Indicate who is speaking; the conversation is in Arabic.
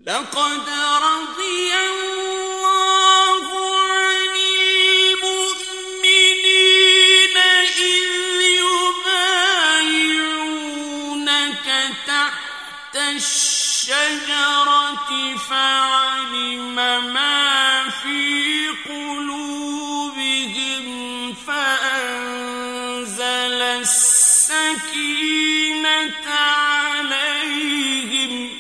Speaker 1: لقد رضي الله عن المؤمنين إذ يبايعونك تحت الشجرة فعلم ما في قلوبهم فأنزل السكينة عليهم